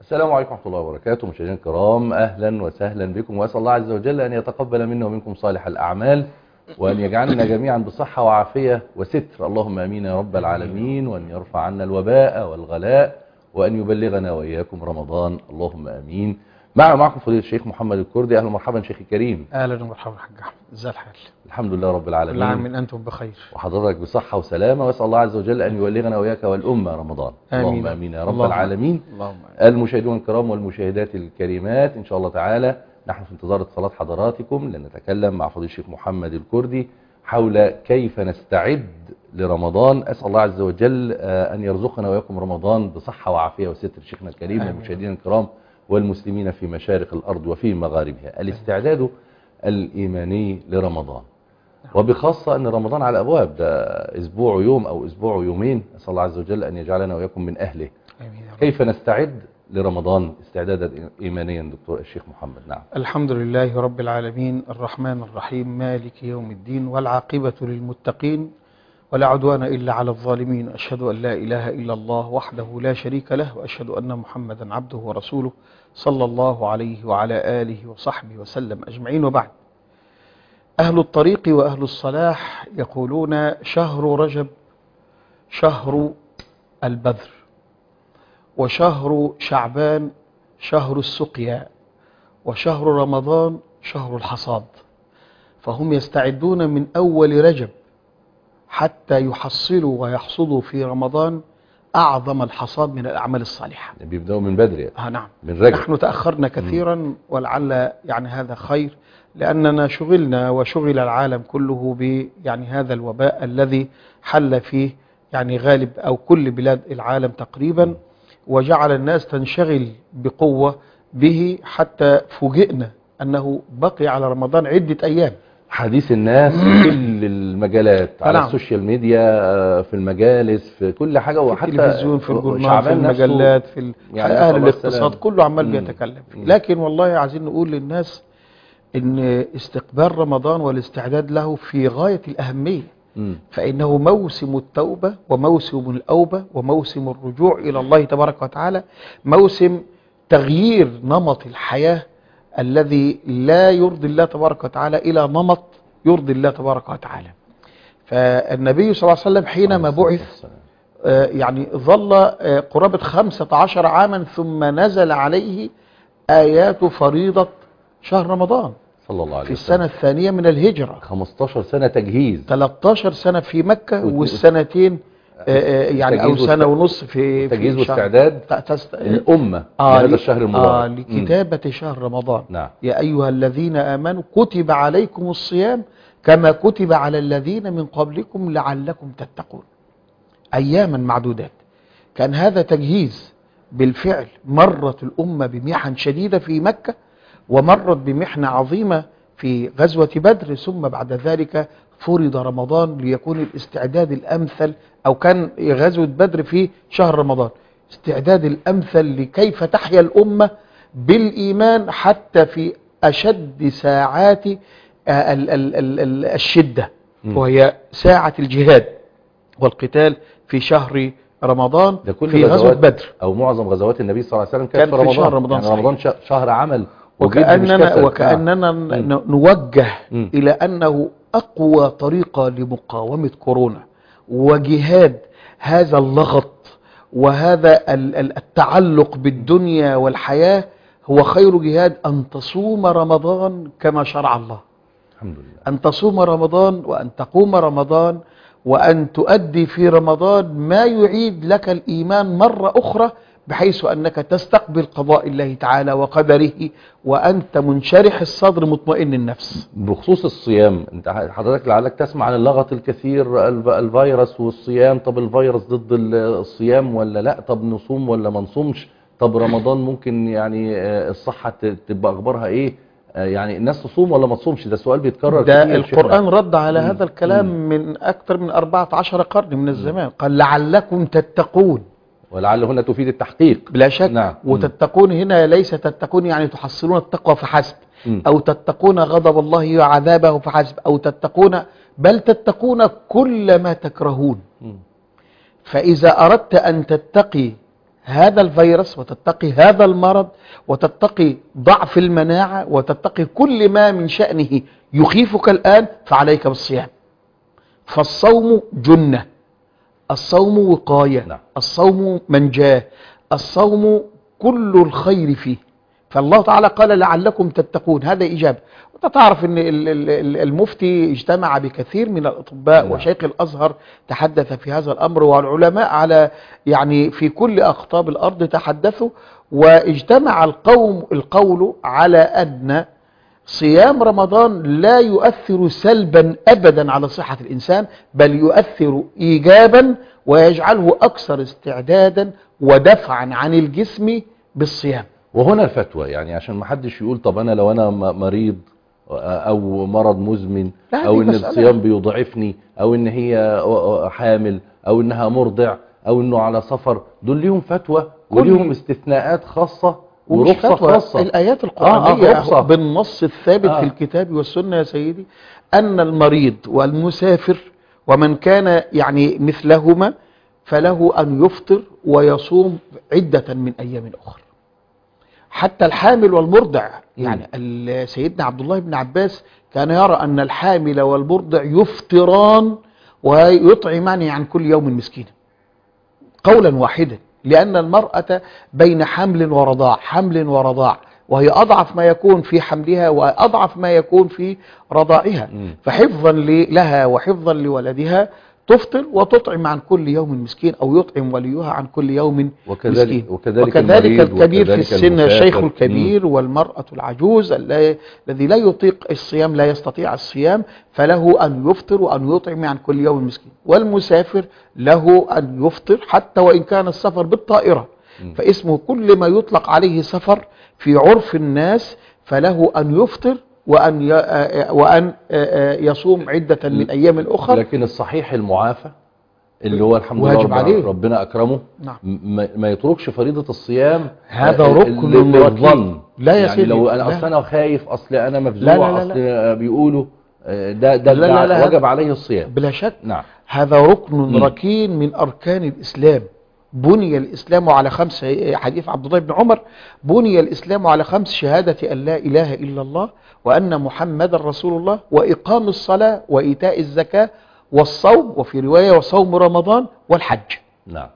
السلام عليكم ورحمة الله وبركاته. مشاهدينا الكرام، أهلا وسهلا بكم، وأسأل الله عز وجل أن يتقبل منا ومنكم صالح الأعمال، وأن يجعلنا جميعا بصحة وعافية وستر، اللهم آمين يا رب العالمين، وأن يرفع عنا الوباء والغلاء، وأن يبلغنا وإياكم رمضان، اللهم آمين. معكم فضيلة الشيخ محمد الكردي. أهلا ومرحبا شيخي الكريم. اهلا ومرحبا حاج احمد، ازي الحال؟ الحمد لله رب العالمين، كل عام وانتم بخير وحضرتك بصحة وسلامة، وأسأل الله عز وجل أن يبلغنا وإياك والأمة رمضان، اللهم آمين يا رب العالمين. اللهم آمين. المشاهدون الكرام والمشاهدات الكريمات، إن شاء الله تعالى نحن في انتظار اتصالات حضراتكم لنتكلم مع فضيلة الشيخ محمد الكردي حول كيف نستعد لرمضان. أسأل الله عز وجل أن يرزقنا وإياكم رمضان بصحة وعافية وستر. شيخنا الكريم والمشاهدين الكرام والمسلمين في مشارق الأرض وفي مغاربها، الاستعداد الإيماني لرمضان، وبخاصة أن رمضان على الأبواب، ده أسبوع يوم أو أسبوع يومين، أسأل الله عز وجل أن يجعلنا وإياكم من أهله. كيف نستعد لرمضان استعدادا إيمانيا دكتور الشيخ محمد؟ نعم. الحمد لله رب العالمين، الرحمن الرحيم، مالك يوم الدين، والعاقبة للمتقين، ولا عدوان إلا على الظالمين. أشهد أن لا إله إلا الله وحده لا شريك له، وأشهد أن محمدا عبده ورسوله صلى الله عليه وعلى آله وصحبه وسلم أجمعين. وبعد، أهل الطريق وأهل الصلاح يقولون: شهر رجب شهر البذر، وشهر شعبان شهر السقيا، وشهر رمضان شهر الحصاد. فهم يستعدون من أول رجب حتى يحصلوا ويحصدوا في رمضان أعظم الحصاد من الأعمال الصالحة. بيبدأوا من بدري يعني. نعم، من رجب. نحن تأخرنا كثيرا، ولعل يعني هذا خير، لأننا شغلنا وشغل العالم كله يعني هذا الوباء الذي حل فيه يعني غالب أو كل بلاد العالم تقريبا، وجعل الناس تنشغل بقوة به، حتى فوجئنا أنه بقي على رمضان عدة أيام. حديث الناس في كل المجالات، على السوشيال ميديا، في المجالس، في كل حاجة، وحتى في التلفزيون، في الجورنال، في المجلات، في يعني أهل الاقتصاد، كله عمال بيتكلم فيه. لكن والله عايزين نقول للناس إن استقبال رمضان والاستعداد له في غاية الأهمية، فإنه موسم التوبة وموسم الأوبة وموسم الرجوع إلى الله تبارك وتعالى، موسم تغيير نمط الحياة الذي لا يرضي الله تبارك وتعالى إلى نمط يرضي الله تبارك وتعالى. فالنبي صلى الله عليه وسلم حينما بعث يعني ظل قرابة 15 عاما، ثم نزل عليه آيات فريضة شهر رمضان صلى الله عليه في السنة الثانية من الهجرة. 15 سنة تجهيز، 13 سنة في مكة، والسنتين يعني أو سنة ونص في تجهيز واستعداد الأمة لهذا الشهر المبارك، لكتابة شهر رمضان. نعم. يا أيها الذين آمنوا كتب عليكم الصيام كما كتب على الذين من قبلكم لعلكم تتقون. أياما معدودات. كان هذا تجهيز بالفعل. مرت الأمة بمحن شديدة في مكة، ومرت بمحنة عظيمة في غزوة بدر، ثم بعد ذلك فرض رمضان ليكون الاستعداد الأمثل، أو كان غزوة بدر في شهر رمضان، استعداد الأمثل لكيف تحيا الأمة بالإيمان حتى في أشد ساعات الشدة، وهي ساعة الجهاد والقتال في شهر رمضان، في غزوة بدر. أو معظم غزوات النبي صلى الله عليه وسلم كانت في شهر رمضان، يعني رمضان شهر عمل، وكأننا نوجه إلى أنه أقوى طريقة لمقاومة كورونا وجهاد هذا اللغط وهذا التعلق بالدنيا والحياة، هو خير جهاد أن تصوم رمضان كما شرع الله. الحمد لله. أن تصوم رمضان، وأن تقوم رمضان، وأن تؤدي في رمضان ما يعيد لك الإيمان مرة أخرى، بحيث أنك تستقبل قضاء الله تعالى وقدره وأنت منشرح الصدر مطمئن النفس. بخصوص الصيام، انت حضرتك لعلك تسمع عن اللغط الكثير، الفيروس والصيام. طب الفيروس ضد الصيام ولا لا؟ طب نصوم ولا ما نصومش؟ طب رمضان ممكن يعني الصحة تبقى أخبارها إيه؟ يعني الناس تصوم ولا ما تصومش؟ ده سؤال بيتكرر ده كتير. القرآن رد على هذا الكلام من أكثر من 14 قرن من الزمان. قال لعلكم تتقون، ولعل هنا تفيد التحقيق بلا شك. نعم. وتتقون هنا ليس تتقون يعني تحصلون التقوى فحسب، أو تتقون غضب الله وعذابه فحسب، أو تتقون، بل تتقون كل ما تكرهون. فإذا أردت أن تتقي هذا الفيروس وتتقي هذا المرض وتتقي ضعف المناعة وتتقي كل ما من شأنه يخيفك الآن، فعليك بالصيام. فالصوم جنة، الصوم وقاية، نعم. الصوم منجاة، الصوم كل الخير فيه. فالله تعالى قال لعلكم تتقون، هذا إجابة. وانت تعرف ان المفتي اجتمع بكثير من الأطباء، نعم. وشيخ الأزهر تحدث في هذا الأمر، والعلماء على يعني في كل أقطاب الأرض تحدثوا، واجتمع القول على أن صيام رمضان لا يؤثر سلبا أبدا على صحة الإنسان، بل يؤثر إيجابا ويجعله أكثر استعدادا ودفعا عن الجسم بالصيام. وهنا الفتوى، يعني عشان ما حدش يقول طب انا لو انا مريض او مرض مزمن، او ان الصيام بيضعفني، او ان هي حامل، او انها مرضع، او انه على سفر، دول ليهم فتوى وليهم استثناءات خاصة ورخصة خاصة. الآيات القرآنية بالنص الثابت في الكتاب والسنة يا سيدي أن المريض والمسافر ومن كان يعني مثلهما فله أن يفطر ويصوم عدة من أيام أخرى. حتى الحامل والمرضع، يعني سيدنا عبد الله بن عباس كان يرى أن الحامل والمرضع يفطران ويطعمان عن كل يوم مسكينا قولا واحدا، لأن المرأة بين حمل ورضاع، وهي أضعف ما يكون في حملها وأضعف ما يكون في رضاعها، فحفظا لها وحفظا لولدها تفطر وتطعم عن كل يوم مسكين، أو يطعم وليها عن كل يوم مسكين. وكذلك الكبير في السن، الشيخ الكبير والمرأة العجوز الذي لا يطيق الصيام، لا يستطيع الصيام، فله أن يفطر وأن يطعم عن كل يوم مسكين. والمسافر له أن يفطر حتى وإن كان السفر بالطائرة، فاسمه كل ما يطلق عليه سفر في عرف الناس، فله أن يفطر وأن يصوم عدة من أيام أخرى. لكن الصحيح المعافى اللي هو الحمد لله عليه ربنا أكرمه، نعم. ما يتركش فريضة الصيام، هذا ركن للظن. لا يا يعني سيدي، لو أنا أصلا خايف، أصل أنا مفزوع، أصل بيقولوا ده وجب عليه الصيام بلا شك. نعم. هذا ركن ركين من أركان الإسلام. بني الإسلام على 5، حديث عبد الله بن عمر: بني الإسلام على 5: شهادة أن لا إله إلا الله وأن محمد رسول الله، وإقام الصلاة، وإيتاء الزكاة، والصوم، وفي رواية وصوم رمضان، والحج. نعم.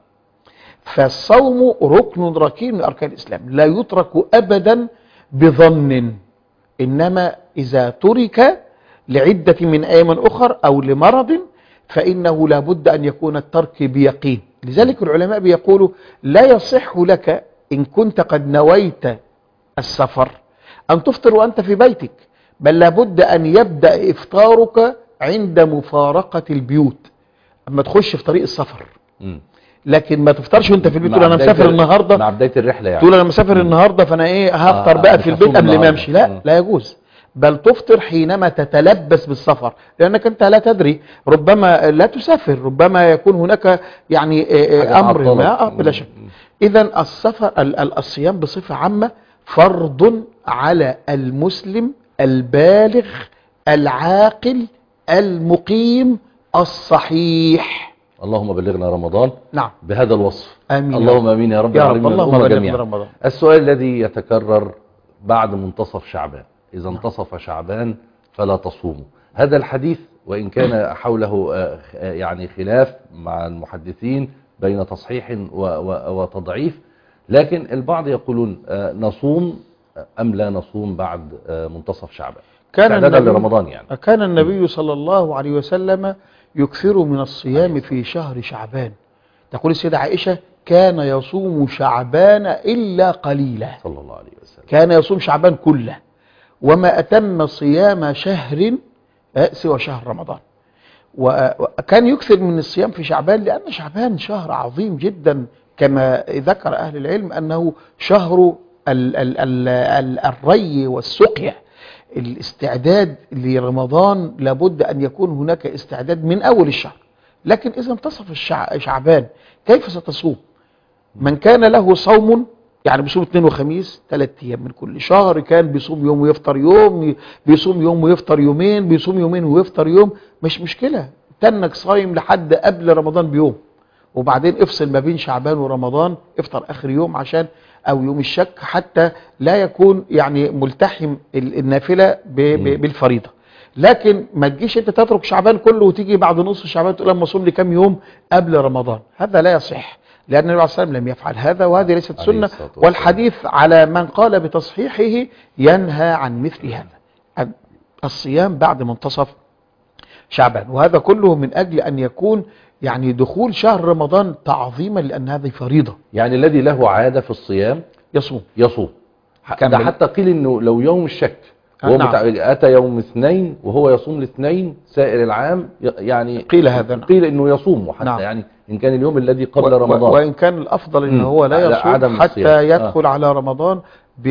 فالصوم ركن ركين من أركان الإسلام، لا يترك أبدا بظن، إنما إذا ترك لعدة من أيام أخر أو لمرض فإنه لا بد أن يكون الترك بيقين. لذلك العلماء بيقولوا لا يصح لك إن كنت قد نويت السفر أن تفطر وأنت في بيتك، بل لابد أن يبدأ إفطارك عند مفارقة البيوت، أما تخش في طريق السفر. لكن ما تفطرش وانت في البيت تقول انا مسافر النهارده مع بداية الرحلة، يعني تقول انا مسافر النهارده فانا هفطر بقى في البيت قبل ما امشي. لا يجوز، بل تفطر حينما تتلبس بالسفر، لأنك أنت لا تدري، ربما لا تسافر، ربما يكون هناك يعني أمر ما بلا شك. إذن الصيام بصفة عامة فرض على المسلم البالغ العاقل المقيم الصحيح. اللهم بلغنا رمضان نعم بهذا الوصف. آمين. اللهم امين يا رب العالمين. اللهم بلغنا رمضان. السؤال الذي يتكرر بعد منتصف شعبان: إذا انتصف شعبان فلا تصوموا. هذا الحديث وإن كان حوله يعني خلاف مع المحدثين بين تصحيح وتضعيف، لكن البعض يقولون نصوم أم لا نصوم بعد منتصف شعبان استعدادا لرمضان. يعني كان النبي صلى الله عليه وسلم يكثر من الصيام في شهر شعبان. تقول السيدة عائشة: كان يصوم شعبان إلا قليلا. صلى الله عليه وسلم كان يصوم شعبان كله، وما أتم صيام شهر سوى شهر رمضان. وكان يكثر من الصيام في شعبان، لأن شعبان شهر عظيم جدا، كما ذكر أهل العلم أنه شهر الري والسقيا. الاستعداد لرمضان لابد أن يكون هناك استعداد من أول الشهر. لكن إذا انتصف شعبان كيف ستصوم؟ من كان له صوم، يعني بيصوم 2 وخميس 3 أيام من كل شهر، كان بيصوم يوم ويفطر يوم، بيصوم يوم ويفطر يومين، بيصوم يومين ويفطر يوم، مش مشكلة، تنك صايم لحد قبل رمضان بيوم، وبعدين افصل ما بين شعبان ورمضان، افطر اخر يوم عشان او يوم الشك، حتى لا يكون يعني ملتحم النافله بالفريضه. لكن ما تجيش انت تترك شعبان كله وتيجي بعد نصف شعبان تقول اما اصوم لي كام يوم قبل رمضان، هذا لا يصح، لان النبي عليه الصلاه والسلام لم يفعل هذا، وهذه ليست سنه، والحديث على من قال بتصحيحه ينهى عن مثل هذا، الصيام بعد منتصف شعبان. وهذا كله من اجل ان يكون يعني دخول شهر رمضان تعظيما، لان هذه فريضه. يعني الذي له عاده في الصيام يصوم. ده حتى قيل انه لو يوم الشك هو نعم. اتى يوم اثنين وهو يصوم الاثنين سائر العام، يعني قيل هذا نعم. قيل انه يصوم، وحتى نعم. يعني ان كان اليوم الذي قبل رمضان، وان كان الافضل ان هو لا يصوم حتى يدخل على رمضان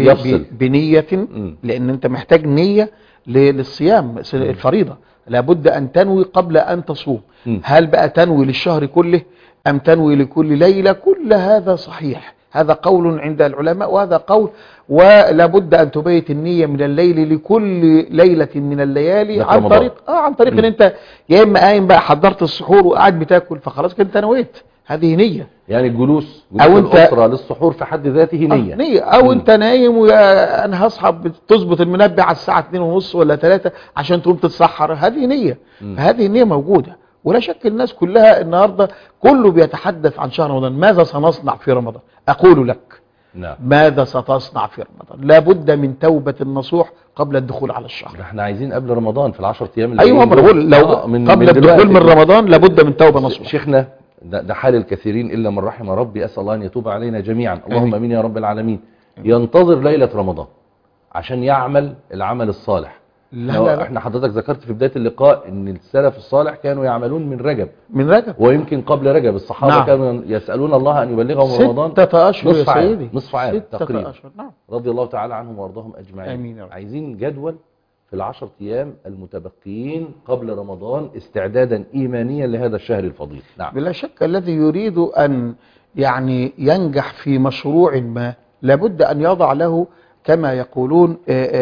بنية، لان انت محتاج نية للصيام الفريضة، لابد ان تنوي قبل ان تصوم. هل بقى تنوي للشهر كله ام تنوي لكل ليلة؟ كل هذا صحيح، هذا قول عند العلماء وهذا قول، ولابد ان تبيت النية من الليل لكل ليلة من الليالي عن طريق ان انت يا اما قايم بقى حضرت السحور وقاعد بتاكل فخلاص كده انت نويت، هذه نية. يعني جلوس الأسرة للسحور في حد ذاته نية. او انت نايم وانا هصحى تظبط المنبه على الساعة 2:30 ولا 3 عشان تقوم تتسحر، هذه نية. فهذه النية موجودة، ولا شك الناس كلها النهاردة كله بيتحدث عن شهر رمضان، ماذا سنصنع في رمضان؟ اقول لك نعم. ماذا ستصنع في رمضان؟ لابد من توبة النصوح قبل الدخول على الشهر. احنا عايزين قبل رمضان في ال10 ايام اللي ايوه بقول لو قبل الدخول من رمضان لابد من توبة نصوح. شيخنا ده حال الكثيرين الا من رحم ربي، اسال الله ان يتوب علينا جميعا، اللهم امين يا رب العالمين. ينتظر ليلة رمضان عشان يعمل العمل الصالح. لا. احنا حضرتك ذكرت في بداية اللقاء ان السلف الصالح كانوا يعملون من رجب ويمكن قبل رجب الصحابة نعم. كانوا يسألون الله ان يبلغهم رمضان 6 اشهر يا سيدي، نصف عام تقريبا. نعم. رضي الله تعالى عنهم وارضاهم اجمعين. امين. عايزين جدول في ال10 ايام المتبقيين قبل رمضان استعدادا ايمانيا لهذا الشهر الفضيل. نعم. بلا شك الذي يريد ان يعني ينجح في مشروع ما لابد ان يضع له كما يقولون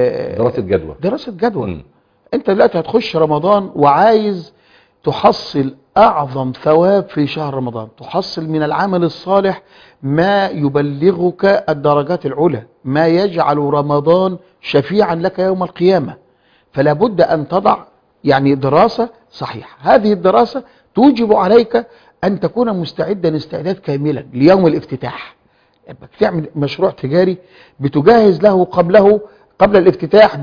دراسة جدوى. انت دلوقتي هتخش رمضان وعايز تحصل اعظم ثواب في شهر رمضان، تحصل من العمل الصالح ما يبلغك الدرجات العلى، ما يجعل رمضان شفيعا لك يوم القيامة. فلا بد ان تضع يعني دراسة صحيحة. هذه الدراسة توجب عليك ان تكون مستعدا استعداد كاملا ليوم الافتتاح. تعمل مشروع تجاري بتجهز له قبل الافتتاح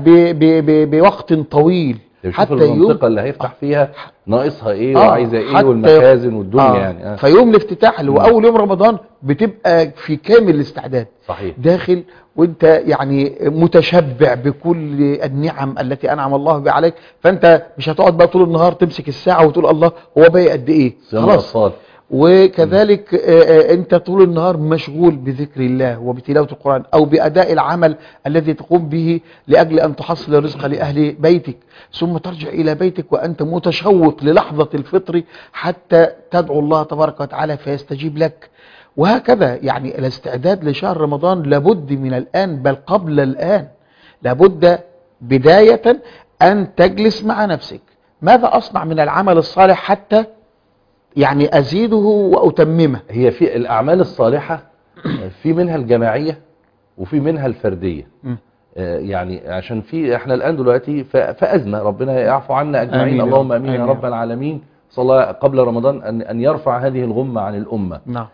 بوقت طويل، حتى المنطقة اللي هيفتح فيها ناقصها ايه وعايزة ايه والمخازن والدنيا يعني فيوم الافتتاح اللي هو اول يوم رمضان بتبقى في كامل الاستعداد. صحيح. داخل وانت يعني متشبع بكل النعم التي انعم الله بها عليك، فانت مش هتقعد بقى طول النهار تمسك الساعة وتقول الله هو باقي قد ايه، خلاص. وكذلك انت طول النهار مشغول بذكر الله وبتلاوة القرآن او بأداء العمل الذي تقوم به لأجل أن تحصل الرزق لأهل بيتك، ثم ترجع إلى بيتك وأنت متشوق للحظة الفطر حتى تدعو الله تبارك وتعالى فيستجيب لك. وهكذا يعني الاستعداد لشهر رمضان لابد من الآن، بل قبل الآن لابد بداية أن تجلس مع نفسك، ماذا أصنع من العمل الصالح حتى يعني أزيده وأتممه. هي في الأعمال الصالحة في منها الجماعية وفي منها الفردية. يعني عشان في احنا الآن دلوقتي في أزمة، ربنا يعفو عنا أجمعين. اللهم أمين يا رب العالمين. صلى الله قبل رمضان أن يرفع هذه الغمة عن الأمة. نعم.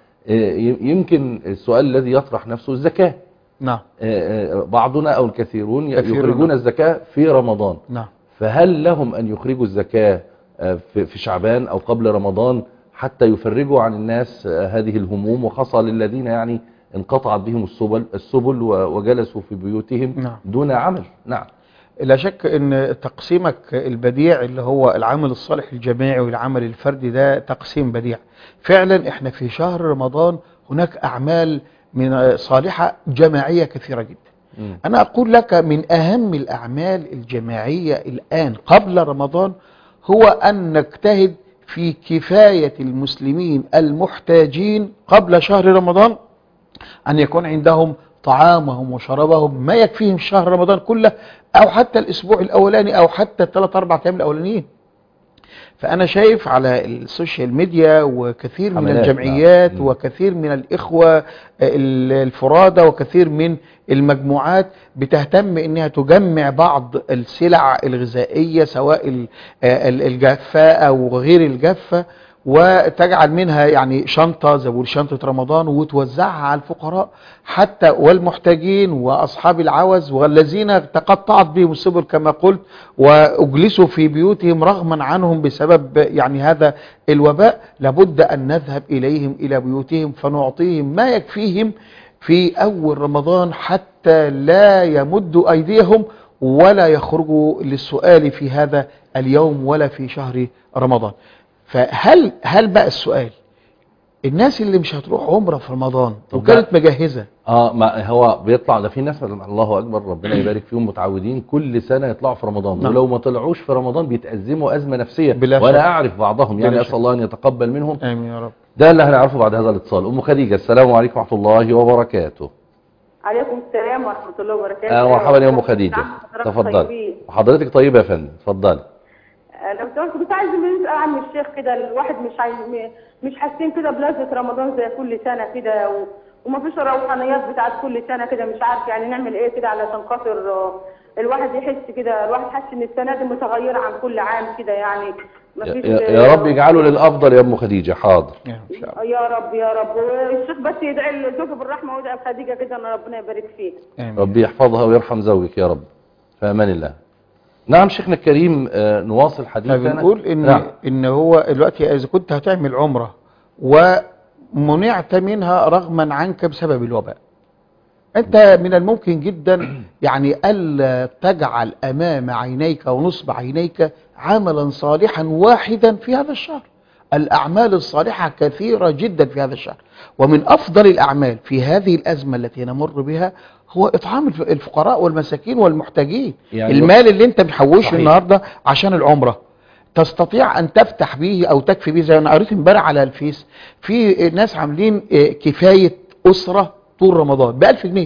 يمكن السؤال الذي يطرح نفسه الزكاة. نعم. بعضنا أو الكثيرون يخرجون الزكاة في رمضان. نعم. فهل لهم أن يخرجوا الزكاة في شعبان أو قبل رمضان حتى يفرجوا عن الناس هذه الهموم، وخاصة للذين يعني انقطعت بهم السبل وجلسوا في بيوتهم نعم. دون عمل؟ نعم. لا شك ان تقسيمك البديع اللي هو العمل الصالح الجماعي والعمل الفردي ده تقسيم بديع فعلا. احنا في شهر رمضان هناك اعمال من صالحة جماعية كثيرة جدا. انا اقول لك من اهم الاعمال الجماعية الان قبل رمضان هو أن نجتهد في كفاية المسلمين المحتاجين قبل شهر رمضان، أن يكون عندهم طعامهم وشرابهم ما يكفيهم شهر رمضان كله، أو حتى الأسبوع الأولاني أو حتى 3-4 أيام الأولانيين. فأنا شايف على السوشيال ميديا وكثير من حملات، الجمعيات نعم. وكثير من الإخوة الفرادى وكثير من المجموعات بتهتم إنها تجمع بعض السلع الغذائية سواء الجافة أو غير الجافة، وتجعل منها يعني شنطة زي ما بيقولوا شنطة رمضان وتوزعها على الفقراء حتى والمحتاجين وأصحاب العوز والذين تقطعت بهم السبل كما قلت وأجلسوا في بيوتهم رغما عنهم بسبب يعني هذا الوباء. لابد أن نذهب إليهم إلى بيوتهم فنعطيهم ما يكفيهم في أول رمضان حتى لا يمدوا أيديهم ولا يخرجوا للسؤال في هذا اليوم ولا في شهر رمضان. فهل بقى السؤال، الناس اللي مش هتروح عمرة في رمضان وكانت مجهزة ما هو بيطلع ده في ناس الله اكبر ربنا يبارك فيهم متعودين كل سنة يطلعوا في رمضان، ولو ما طلعوش في رمضان بيتأزموا أزمة نفسية، وانا اعرف بعضهم يعني اسال الله ان يتقبل منهم. امين يا رب. ده اللي هنعرفه بعد هذا الاتصال. ام خديجة السلام عليكم ورحمة الله وبركاته. عليكم السلام ورحمة الله وبركاته. مرحبا يا ام خديجة، تفضل. وحضرتك طيبة يا فندم، اتفضلي. لو سمحت كنت عايز نسأل عن الشيخ كده، الواحد مش حاسين كده بلذة رمضان زي كل سنة كده ومفيش روحانيات بتاعت كل سنة كده، مش عارف يعني نعمل ايه كده علشان خاطر الواحد يحس كده، الواحد حاسس ان السنة دي متغيرة عن كل عام كده يعني. يا رب يجعله للأفضل يا ام خديجة. حاضر يا رب يا رب. والشيخ بس يدعي لزوجه بالرحمة ويدعي لخديجة كده ان ربنا يبارك فيه. ربي يحفظها ويرحم زوجك يا رب، في امان الله. نعم شيخنا الكريم، نواصل حديثنا. بنقول ان هو دلوقتي اذا كنت هتعمل عمرة ومنعت منها رغما عنك بسبب الوباء، انت من الممكن جدا يعني الا تجعل امام عينيك ونصب عينيك عملا صالحا واحدا في هذا الشهر. الاعمال الصالحة كثيرة جدا في هذا الشهر، ومن افضل الاعمال في هذه الازمة التي نمر بها هو اطعام الفقراء والمساكين والمحتاجين. يعني المال اللي انت محوشه النهاردة عشان العمرة تستطيع ان تفتح به او تكفي به. زي انا قريت امبارح على الفيس في ناس عاملين كفاية اسرة طول رمضان ب1000 جنيه.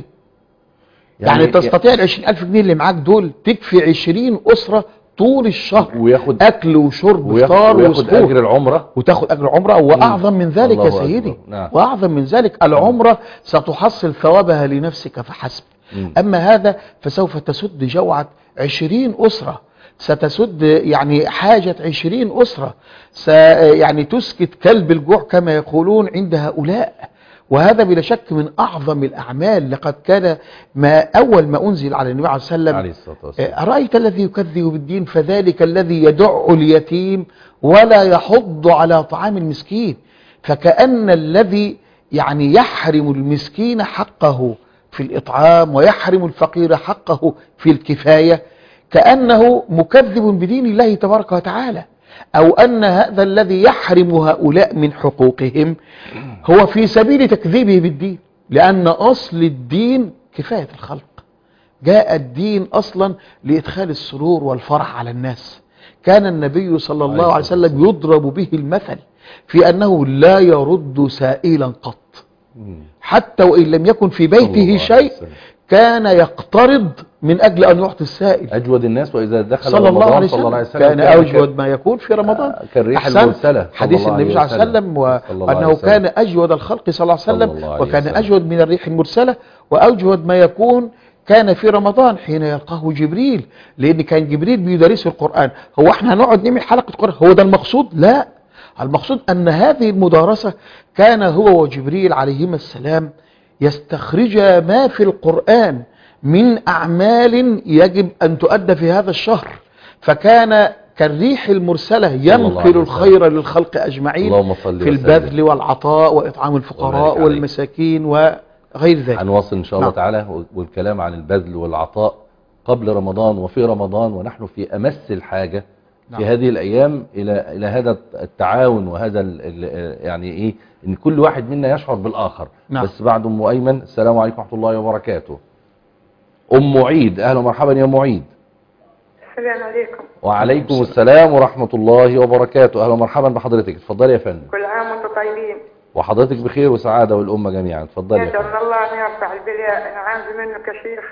يعني تستطيع ال20,000 جنيه اللي معاك دول تكفي 20 اسرة طول الشهر، وياخد اكل وشرب وفطار وياخد اجر العمرة، وتاخد اجر العمرة. واعظم من ذلك يا سيدي، نعم. واعظم من ذلك العمرة ستحصل ثوابها لنفسك فحسب. اما هذا فسوف تسد جوعة 20 اسرة، ستسد يعني حاجة 20 اسرة، يعني تسكت كلب الجوع كما يقولون عند هؤلاء. وهذا بلا شك من أعظم الأعمال. لقد كان أول ما أنزل على النبي عليه الصلاة والسلام أرأيت الذي يكذب بالدين فذلك الذي يدع اليتيم ولا يحض على طعام المسكين. فكأن الذي يعني يحرم المسكين حقه في الإطعام ويحرم الفقير حقه في الكفاية كأنه مكذب بدين الله تبارك وتعالى، أو أن هذا الذي يحرم هؤلاء من حقوقهم هو في سبيل تكذيبه بالدين، لأن أصل الدين كفاية الخلق. جاء الدين أصلا لإدخال السرور والفرح على الناس. كان النبي صلى الله عليه وسلم يضرب به المثل في أنه لا يرد سائلا قط، حتى وإن لم يكن في بيته شيء كان يقترض من أجل أن يعطي السائل. أجود الناس وإذا دخل صلى الله عليه وسلم كان أجود ما يكون في رمضان. كالريح المرسلة حديث النبي صلى الله عليه وسلم وأنه كان أجود الخلق صلى الله عليه وسلم وكان أجود من الريح المرسلة. وأجود ما يكون كان في رمضان حين يلقاه جبريل، لأن كان جبريل بيدرسه القرآن. هو احنا هنقعد نعمل حلقة قرآن هو ده المقصود؟ لا، المقصود أن هذه المدارسة كان هو وجبريل عليهما السلام يستخرج ما في القرآن من أعمال يجب أن تؤدى في هذا الشهر. فكان كالريح المرسلة ينقل الخير للخلق أجمعين في البذل والعطاء وإطعام الفقراء والمساكين وغير ذلك. هنواصل إن شاء الله تعالى والكلام عن البذل والعطاء قبل رمضان وفي رمضان، ونحن في أمس الحاجة في هذه الأيام إلى هذا التعاون وهذا يعني إيه إن كل واحد منا يشعر بالآخر. بس بعد أم أيمن السلام عليكم ورحمة الله وبركاته. أم عيد، أهلا ومرحبا يا أم عيد. السلام عليكم. وعليكم السلام ورحمة الله وبركاته. أهلا ومرحبا بحضرتك، اتفضلي يا فندم. كل عام وانتم طيبين. وحضرتك بخير وسعادة والأمة جميعا، اتفضلي يا فندم. أسأل الله أن يرفع البلاء. أنا عندي منك يا شيخ.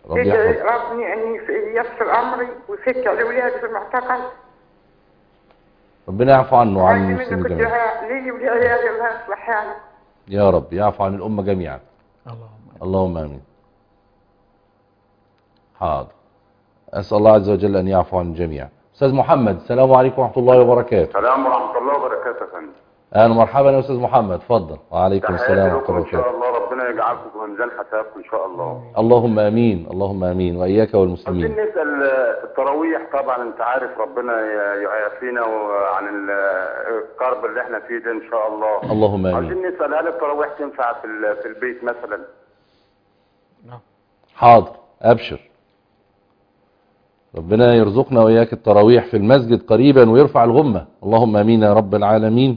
ربي أن ييسر أمري ويفك على أولادي في المعتقل. ربنا يعفو عنه وعن عايز المسلمين منك جميعا. الدعاء لي ولعيالي، الله يصلح حالك. يا رب يعفو عن الأمة جميعا. اللهم آمين. حاضر. أسأل الله عز وجل أن يعفو عن الجميع. أستاذ محمد، السلام عليكم ورحمة الله وبركاته. السلام ورحمة الله وبركاته يا فندم. أهلا ومرحبا يا أستاذ محمد، اتفضل. وعليكم السلام ورحمة الله إن شاء وبركاته. الله ربنا يجعلكم في ميزان حسناتكم إن شاء الله. اللهم آمين، اللهم آمين، وإياك والمسلمين. عايزين نسأل التراويح، طبعا أنت عارف ربنا يعافينا عن الكرب اللي احنا فيه ده إن شاء الله. اللهم آمين. عايزين نسأل هل التراويح تنفع في البيت مثلا؟ حاضر، أبشر. ربنا يرزقنا وإياك التراويح في المسجد قريبا ويرفع الغمة. اللهم آمين يا رب العالمين،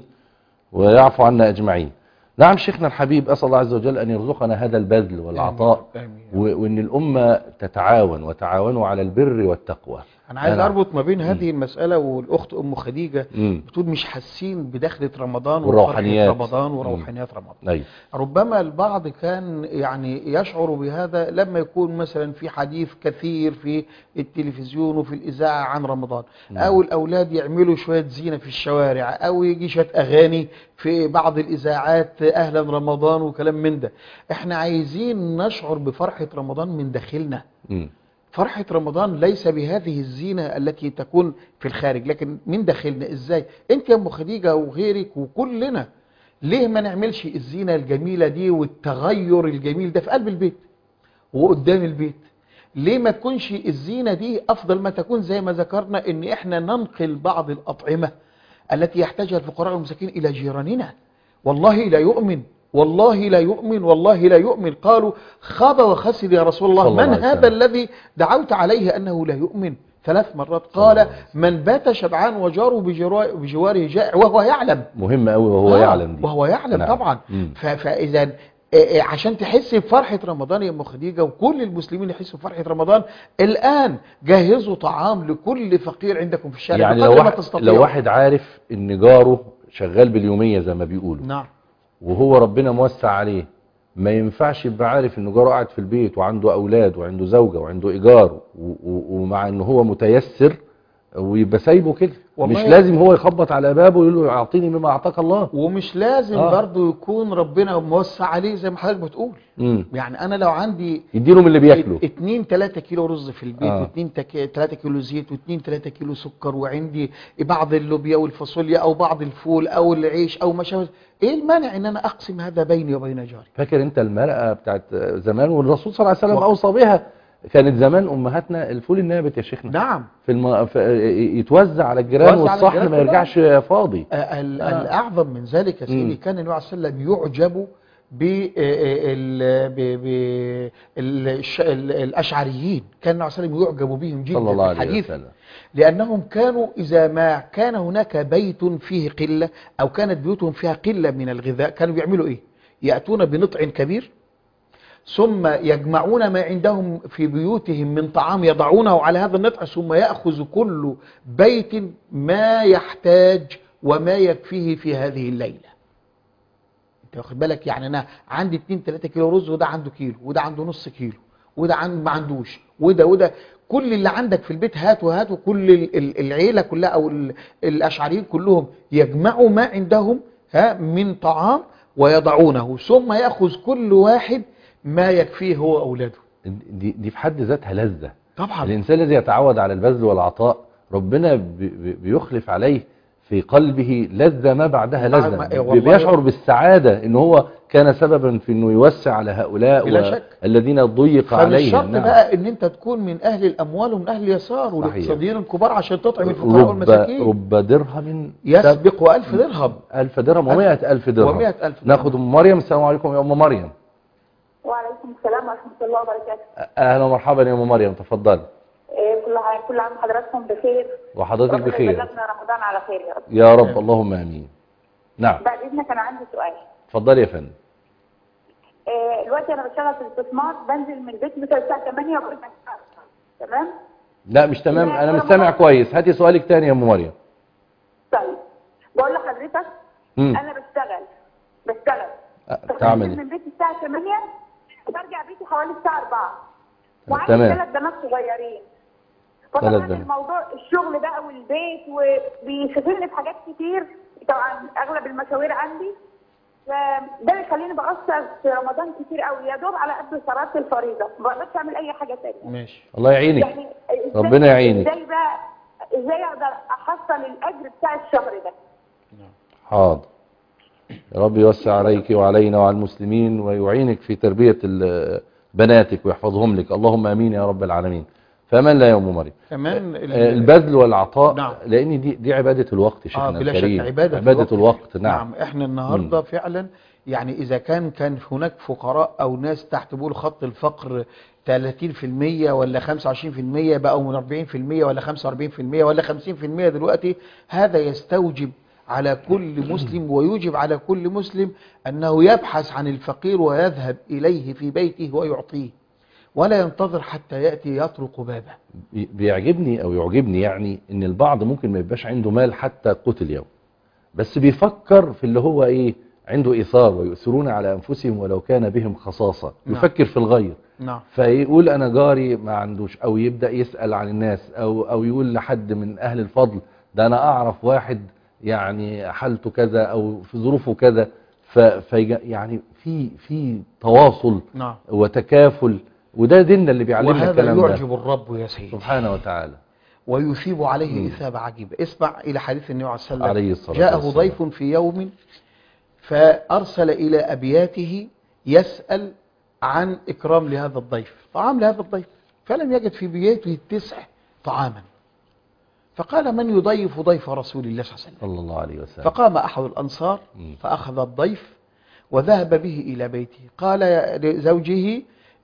ويعفو عنا أجمعين. نعم شيخنا الحبيب، أسأل الله عز وجل أن يرزقنا هذا البذل والعطاء، وأن الأمة تتعاون، وتعاونوا على البر والتقوى. أنا عايز أربط ما بين هذه المسألة والأخت أم خديجة بتقول مش حاسين بدخلة رمضان وروحانيات رمضان وروحانيات رمضان. أيوة. ربما البعض كان يعني يشعر بهذا لما يكون مثلا في حديث كثير في التلفزيون وفي الإذاعة عن رمضان، أو الأولاد يعملوا شوية زينة في الشوارع، أو يجي شوية أغاني في بعض الإذاعات أهلا رمضان وكلام من ده. احنا عايزين نشعر بفرحة رمضان من داخلنا. فرحة رمضان ليس بهذه الزينة التي تكون في الخارج، لكن من داخلنا. ازاي؟ انت يا ام خديجة وغيرك وكلنا، ليه ما نعملش الزينة الجميلة دي والتغير الجميل ده في قلب البيت وقدام البيت؟ ليه ما تكونش الزينة دي افضل ما تكون زي ما ذكرنا ان احنا ننقل بعض الاطعمة التي يحتاجها الفقراء والمساكين الى جيراننا؟ والله لا يؤمن، والله لا يؤمن، والله لا يؤمن. قالوا خاب وخسر يا رسول الله، من هذا الذي دعوت عليه أنه لا يؤمن 3 مرات؟ قال من بات شبعان وجاره بجواره جائع وهو يعلم. مهم قوي وهو يعلم دي. وهو يعلم نعم. طبعا. فإذا عشان تحس بفرحة رمضان يا ام خديجة وكل المسلمين يحسوا بفرحة رمضان، الآن جهزوا طعام لكل فقير عندكم في الشارع. يعني لو واحد عارف ان جاره شغال باليومية زي ما بيقولوا، نعم، وهو ربنا موسع عليه، ما ينفعش يبقى عارف ان جاره قاعد في البيت وعنده اولاد وعنده زوجة وعنده ايجار، ومع ان هو متيسر ويبقى سايبه كده. مش لازم هو يخبط على بابه ويقول له اعطيني مما اعطاك الله، ومش لازم برضه يكون ربنا موسع عليه زي ما حضرتك بتقول. يعني انا لو عندي يديله من اللي بياكله 2-3 كيلو رز في البيت، و2-3 كيلو زيت، و2-3 كيلو سكر، وعندي بعض اللوبيا والفاصوليا او بعض الفول او العيش او ما شابه، ايه المانع ان انا اقسم هذا بيني وبين جاري؟ فاكر انت المرأة بتاعت زمان والرسول صلى الله عليه وسلم اوصى بها؟ كانت زمان امهاتنا الفول النابت يا شيخنا، نعم، يتوزع على الجيران والصحن ما يرجعش فاضي. الاعظم من ذلك يا سيدي كان النبي صلى الله عليه وسلم يعجب بالاشعريين، كان النبي صلى الله عليه وسلم يعجب بهم جدا صلى الله في الحديث، عليه وسلم. لانهم كانوا اذا ما كان هناك بيت فيه قله او كانت بيوتهم فيها قله من الغذاء، كانوا بيعملوا ايه؟ ياتون بنطع كبير، ثم يجمعون ما عندهم في بيوتهم من طعام يضعونه على هذا النطع، ثم يأخذ كل بيت ما يحتاج وما يكفيه في هذه الليلة. انت واخد بالك؟ يعني انا عندي 2-3 كيلو رز، وده عنده كيلو، وده عنده نص كيلو، وده ما عندوش، وده كل اللي عندك في البيت هاتوا كل العيلة كلها او الاشعريين كلهم يجمعوا ما عندهم من طعام ويضعونه، ثم يأخذ كل واحد ما يكفيه هو أولاده. دي في حد ذاتها لذة طبعا. الإنسان الذي يتعود على البذل والعطاء ربنا بيخلف عليه في قلبه لذة ما بعدها لذة، بيشعر بالسعادة إن هو كان سببا في إنه يوسع على هؤلاء الذين ضيق عليهم. فالشرط بقى إن أنت تكون من أهل الأموال ومن أهل اليسار والاقتصاديين الكبار عشان تطعم الفقراء والمساكين. رب درهم يسبق 1000 درهم، 1000 درهم و100,000 درهم. ناخد أم مريم. السلام عليكم يا أم مريم. وعليكم السلام ورحمة الله وبركاته. أهلا ومرحبا يا أم مريم، تفضلي. كل عام حضراتكم بخير. وحضرتك بخير. بلغنا رمضان على خير يا رب. يا رب، اللهم آمين. نعم. بعد إذنك أنا عندي سؤال. اتفضلي يا فندم. دلوقتي أنا بشتغل في الاستثمار، بنزل من البيت مثلا الساعة 8 وبرجع الساعة 9. تمام؟ لا مش تمام، أنا مش سامع كويس. هاتي سؤالك تاني يا أم مريم. طيب بقول لحضرتك أنا بشتغل تعمل بنزل من البيت الساعة 8 وبرجع بيتي حوالي الساعة 4، وعندي تمام. 3 بنات صغيرين. فطبعا 3 بنات. الموضوع الشغل بقى والبيت وبيشغلني في حاجات كتير، طبعا اغلب المشاوير عندي، فده بيخليني بأثر في رمضان كتير قوي، يا دوب على قد صلاة الفريضة ما بقدرش اعمل اي حاجة تانية. ماشي. الله يعينك. يعني ربنا يعينك. ازاي اقدر احصل الاجر بتاع الشهر ده؟ حاضر. يا رب يوسع عليك وعلينا وعلى المسلمين ويعينك في تربية بناتك ويحفظهم لك، اللهم امين يا رب العالمين. فمن لا يوم مريم. كمان البذل والعطاء. نعم. لان دي عبادة الوقت شيخنا بلا الكريم. شك عبادة الوقت. نعم. احنا النهاردة فعلا يعني اذا كان هناك فقراء او ناس تحت بول خط الفقر 30% ولا 25%، بقوا من 40% ولا 45% ولا 50% دلوقتي، هذا يستوجب على كل مسلم ويوجب على كل مسلم أنه يبحث عن الفقير ويذهب إليه في بيته ويعطيه، ولا ينتظر حتى يأتي يطرق بابه. بيعجبني أو يعجبني يعني إن البعض ممكن ما يبقاش عنده مال حتى قوت اليوم، بس بيفكر في اللي هو إيه، عنده إيثار ويؤثرون على أنفسهم ولو كان بهم خصاصة. يفكر في الغير. نعم. فيقول أنا جاري ما عندوش، أو يبدأ يسأل عن الناس، أو يقول لحد من أهل الفضل ده أنا أعرف واحد يعني حالته كذا أو في ظروفه كذا، يعني في تواصل. نعم. وتكافل، وده ديننا اللي بيعلمنا الكلام ده. وهذا يعجب الرب يا سيدي سبحانه وتعالى، ويثيب عليه إثابة عجيبة. اسمع إلى حديث النبي عليه الصلاة جاءه والسلام. ضيف في يوم فأرسل إلى أبياته يسأل عن إكرام لهذا الضيف، طعام لهذا الضيف، فلم يجد في بيته 9 طعاما، فقال من يضيف ضيف رسول الله صلى الله عليه وسلم؟ صلى الله عليه وسلم. فقام أحد الأنصار فأخذ الضيف وذهب به إلى بيته، قال لزوجه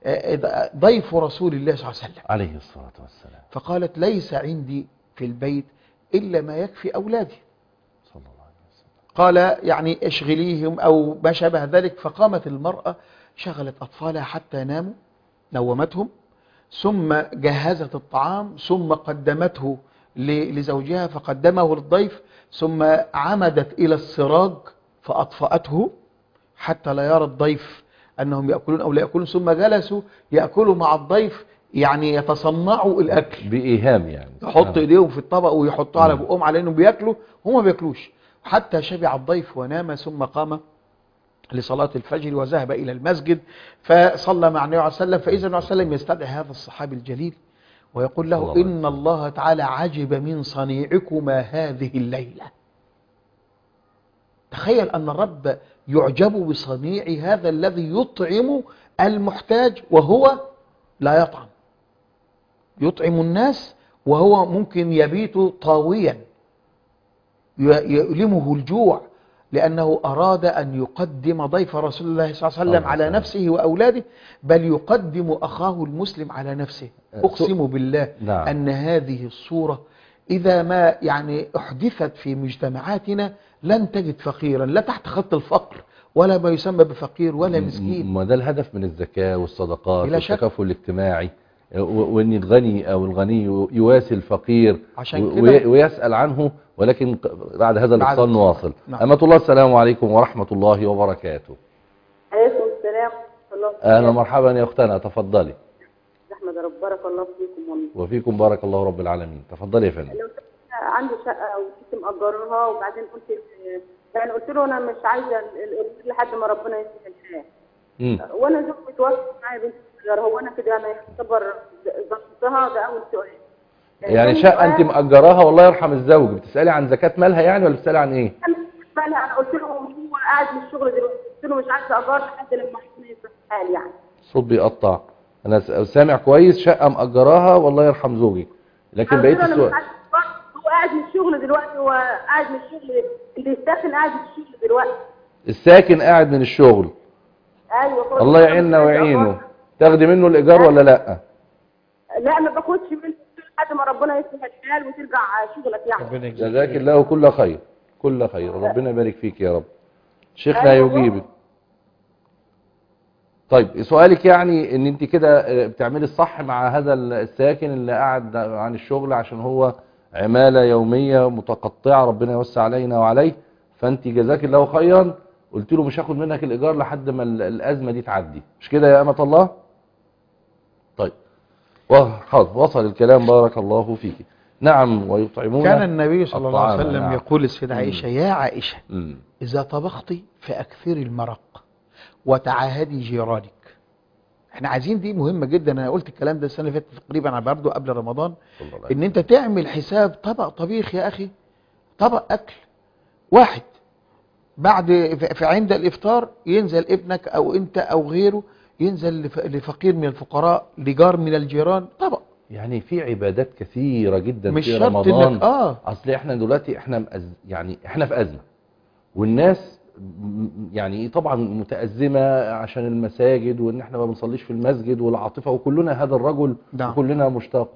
ضيف رسول الله صلى الله عليه وسلم عليه الصلاة والسلام. فقالت ليس عندي في البيت إلا ما يكفي أولادي. صلى الله عليه وسلم. قال يعني اشغليهم أو ما شابه ذلك. فقامت المرأة شغلت أطفالها حتى ناموا، نومتهم، ثم جهزت الطعام، ثم قدمته لزوجها فقدمه للضيف، ثم عمدت إلى السراج فأطفأته حتى لا يرى الضيف أنهم يأكلون أو لا يأكلون، ثم جلسوا يأكلوا مع الضيف، يعني يتصنعوا الأكل بإيهام، يعني يحط إيديهم في الطبق ويحطوا على بقهم على أنهم بيأكلوا، هم ما بيأكلوش، حتى شبع الضيف ونام، ثم قام لصلاة الفجر وذهب إلى المسجد فصلى مع النبي عليه الصلاة والسلام. فإذا النبي عليه الصلاة والسلام يستدعي هذا الصحابي الجليل ويقول له إن الله تعالى عجب من صنيعكما هذه الليلة. تخيل أن الرب يعجب بصنيع هذا الذي يطعم المحتاج وهو لا يطعم، يطعم الناس وهو ممكن يبيت طاويا يؤلمه الجوع، لأنه أراد أن يقدم ضيف رسول الله صلى الله عليه وسلم على نفسه وأولاده، بل يقدم أخاه المسلم على نفسه. أقسم بالله أن هذه الصورة إذا ما يعني أحدثت في مجتمعاتنا لن تجد فقيرا لا تحت خط الفقر ولا ما يسمى بفقير ولا مسكين. ما ده الهدف من الزكاة والصدقات والتكافل الاجتماعي، وان الغني او الغني يواسي الفقير ويسأل عنه. ولكن بعد هذا الاتصال نواصل. أمة الله، السلام عليكم ورحمة الله وبركاته. عليكم السلام ورحمة الله وبركاته. أهلا مرحبا يا أختنا، تفضلي. أحمد رب بارك الله فيكم والله. وفيكم بارك الله رب العالمين. تفضلي يا فندم. عندي شقة وكنت مأجرها، وبعدين قلت له أنا مش عايزة الإيجار لحد ما ربنا يفتح الحياة. وأنا زوجي متوفى معايا بنت صغيرة، هو أنا كده أنا يعتبر ضبطها؟ ده أول سؤال. يعني شقة أنت مأجراها والله يرحم الزوج، بتسألي عن زكاة مالها يعني ولا بتسألي عن إيه؟ مالها. أنا قلت له هو قاعد من الشغل دلوقتي، قلت له مش عايزة إيجار لحد لما ربنا يفتح الحال يعني. الصوت بيقطع. أنا سامع كويس، شقة مأجراها والله يرحم زوجك، لكن بقيت السؤال هو قاعد من الشغل دلوقتي، هو قاعد من الشغل، اللي يستخدم قاعد من الشغل دلوقتي. الساكن قاعد من الشغل. ايوه. الله يعيننا ويعينه. تاخدي منه الإيجار ولا لا؟ لا ما باخدش منه لحد ما ربنا يفتح الحال وترجع شغلك يعني. جزاك الله كل خير، كل خير، ربنا يبارك فيك يا رب. شيخنا يجيبك. طيب سؤالك يعني ان انت كده بتعملي الصح مع هذا الساكن اللي قاعد عن الشغل عشان هو عمالة يومية متقطعة، ربنا يوسع علينا وعليه، فانت جزاك الله خيرا قلت له مش هاخد منك الإيجار لحد ما الأزمة دي تعدي، مش كده يا أمة الله؟ طيب حاضر، وصل الكلام، بارك الله فيك. نعم، ويطعمون. كان النبي صلى الله عليه الطعام، وسلم نعم. يقول للسيدة عائشة: يا عائشة إذا طبخت فأكثري المرق وتعاهدي جيرانك. احنا عايزين، دي مهمة جدا، انا قلت الكلام ده السنة اللي فاتت تقريبا على برضه قبل رمضان، ان انت تعمل حساب طبق طبيخ يا اخي، طبق اكل واحد بعد في عند الافطار ينزل ابنك او انت او غيره، ينزل لفقير من الفقراء، لجار من الجيران، طبق. يعني في عبادات كثيرة جدا مش في شرط رمضان. انك اصل احنا دلوقتي يعني احنا في أزمة، والناس يعني طبعا متأزمة عشان المساجد، وان احنا ما بنصليش في المسجد، والعاطفة، وكلنا هذا الرجل، وكلنا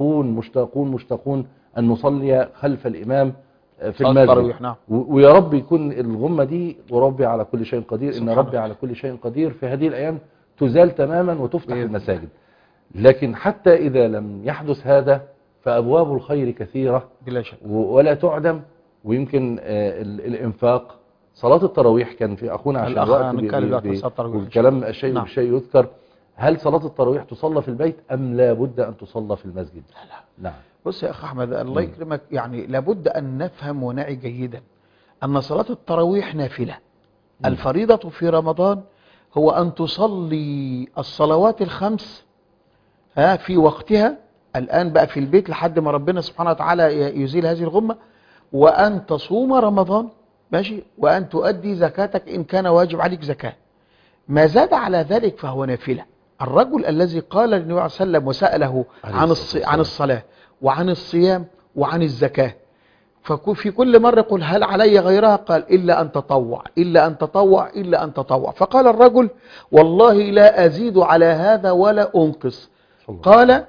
مشتاقون ان نصلي خلف الامام في المسجد. نعم. ويا رب يكون الغمة دي، وربي على كل شيء قدير، ان ربي على كل شيء قدير، في هذه الايام تزال تماما وتفتح المساجد. لكن حتى اذا لم يحدث هذا فابواب الخير كثيرة بلا شك ولا تعدم. ويمكن الانفاق، صلاة التراويح، كان في اخونا عشان الوقت والكلام الشيء نعم. بالشيء يذكر. هل صلاة التراويح تصلى في البيت ام لا بد ان تصلى في المسجد؟ لا. نعم. بص يا اخ احمد، الله يكرمك، يعني لابد ان نفهم ونعي جيدا ان صلاة التراويح نافلة. الفريضة في رمضان هو ان تصلي الصلوات الخمس في وقتها الان بقى في البيت لحد ما ربنا سبحانه وتعالى يزيل هذه الغمة، وان تصوم رمضان، ماشي، وان تؤدي زكاتك ان كان واجب عليك زكاة. ما زاد على ذلك فهو نافلة. الرجل الذي قال للنبي صلى الله عليه وسلم وسأله عن الصلاة وعن الصيام وعن الزكاة، ففي كل مرة يقول: هل علي غيرها؟ قال: إلا أن تطوع، إلا أن تطوع، إلا أن تطوع. فقال الرجل: والله لا أزيد على هذا ولا أنقص. قال: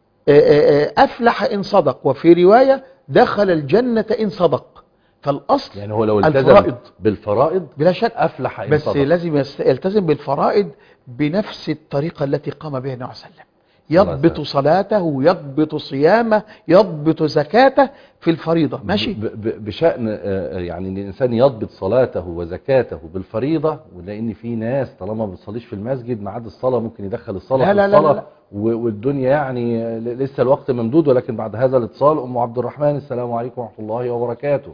أفلح إن صدق، وفي رواية: دخل الجنة إن صدق. فالأصل يعني هو لو التزم بالفرائض بلا شك أفلح إن بس صدق. لازم يلتزم بالفرائض بنفس الطريقة التي قام بها النبي صلى الله عليه وسلم، يضبط صلاته، يضبط صيامه، يضبط زكاته في الفريضة، ماشي. بشأن يعني ان الانسان يضبط صلاته وزكاته بالفريضة، ولان في ناس طالما ما بتصليش في المسجد ميعاد الصلاة ممكن يدخل الصلاة في الصلاة. لا. والدنيا يعني لسه الوقت ممدود. ولكن بعد هذا الاتصال ام عبد الرحمن، السلام عليكم ورحمة الله وبركاته.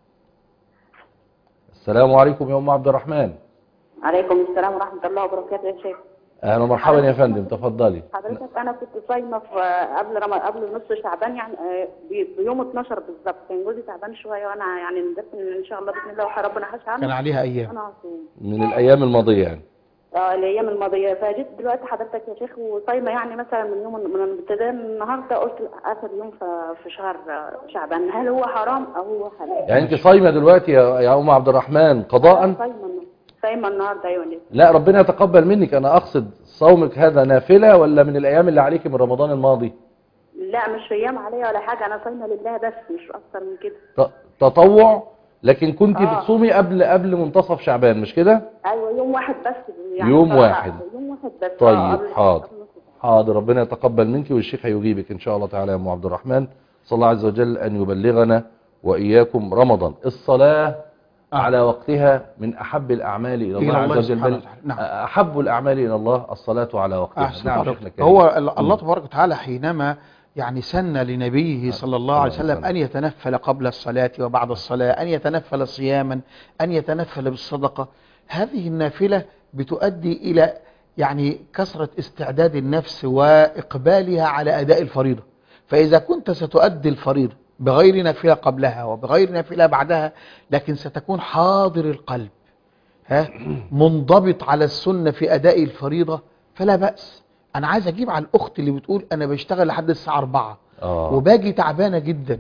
السلام عليكم يا ام عبد الرحمن. عليكم السلام ورحمة الله وبركاته يا شيخ. اهلا ومرحبا يا فندم، تفضلي. حضرتك انا كنت صايمه قبل نص شعبان، يعني بيوم 12 بالظبط. كان جوزي تعبان شويه، وانا يعني ندرت ان شاء الله باذن الله ربنا هشفى عنه. كان عليها ايام انا هصوم من الايام الماضيه يعني. الايام الماضيه. فجيت دلوقتي حضرتك يا شيخ وصايمه، يعني مثلا من ابتداء النهارده قلت اخر يوم في شهر شعبان، هل هو حرام او هو حلال؟ يعني انت صايمه دلوقتي يا ام عبد الرحمن قضاء؟ صايمه النهارده. ايوه. لا، ربنا يتقبل منك. انا اقصد صومك هذا نافله ولا من الايام اللي عليك من رمضان الماضي؟ لا، مش ايام عليا ولا حاجه، انا صايمه لله بس، مش اكتر من كده. تطوع، لكن كنت بتصومي قبل منتصف شعبان، مش كده؟ ايوه، يوم واحد بس يعني. يوم واحد بس. طيب، حاضر. ربنا يتقبل منك، والشيخ هيجيبك ان شاء الله تعالى يا ام عبد الرحمن. صلى الله عز وجل ان يبلغنا واياكم رمضان. الصلاه على وقتها من أحب الأعمال إلى الله عز وجل. نعم. أحب الأعمال إلى الله الصلاة على وقتها. نعم. هو الله تبارك وتعالى حينما يعني سن لنبيه صلى الله عليه وسلم أن يتنفل قبل الصلاة وبعد الصلاة، أن يتنفل صياما، أن يتنفل بالصدقة. هذه النافلة بتؤدي إلى يعني كثرة استعداد النفس وإقبالها على أداء الفريضة. فإذا كنت ستؤدي الفريضة بغير نافلة قبلها وبغير نافلة بعدها، لكن ستكون حاضر القلب، منضبط على السنة في أداء الفريضة، فلا بأس. أنا عايز أجيب على الأخت اللي بتقول أنا بشتغل لحد الساعة 4 وباجي تعبانة جدا،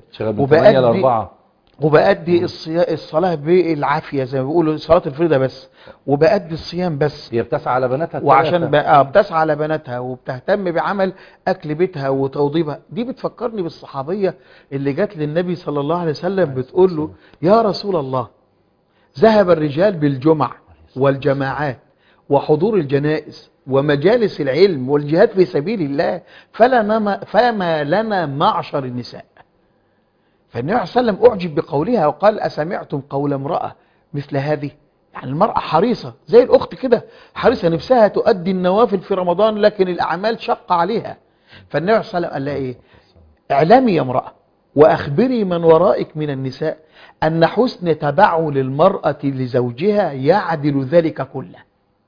وبأدي الصلاة بالعافية زي ما بيقولوا، صلاة الفريضة بس، وبأدي الصيام بس. هي بتسعى على بناتها، وعشان بتسعى على بناتها وبتهتم بعمل أكل بيتها وتوضيبها. دي بتفكرني بالصحابية اللي جات للنبي صلى الله عليه وسلم بتقول له: يا رسول الله، ذهب الرجال بالجمع والجماعات وحضور الجنائز ومجالس العلم والجهاد في سبيل الله، فما لنا معشر النساء. فالنبي عليه الصلاة والسلام أعجب بقولها وقال: أسمعتم قول امرأة مثل هذه؟ يعني المرأة حريصة زي الأخت كده، حريصة نفسها تؤدي النوافل في رمضان، لكن الأعمال شق عليها. فالنبي صلى الله عليه وسلم قال لها ايه؟ اعلمي يا امرأة واخبري من ورائك من النساء ان حسن تبعل المرأة لزوجها يعدل ذلك كله.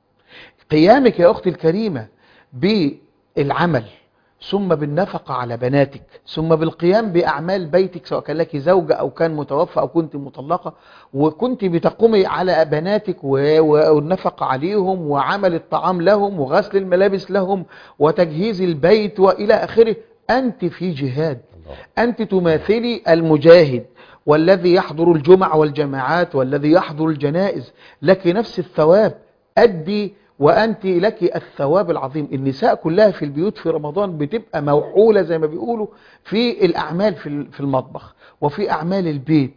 قيامك يا اختي الكريمة بالعمل، ثم بالنفقة على بناتك، ثم بالقيام بأعمال بيتك سواء كان لك زوجة أو كان متوفى أو كنت مطلقة، وكنت بتقومي على بناتك والنفقة عليهم وعمل الطعام لهم وغسل الملابس لهم وتجهيز البيت وإلى آخره. أنت في جهاد، أنت تماثلي المجاهد والذي يحضر الجمع والجماعات والذي يحضر الجنائز، لك نفس الثواب. أدي وأنت لك الثواب العظيم. النساء كلها في البيوت في رمضان بتبقى موحولة زي ما بيقولوا في الأعمال في المطبخ وفي أعمال البيت،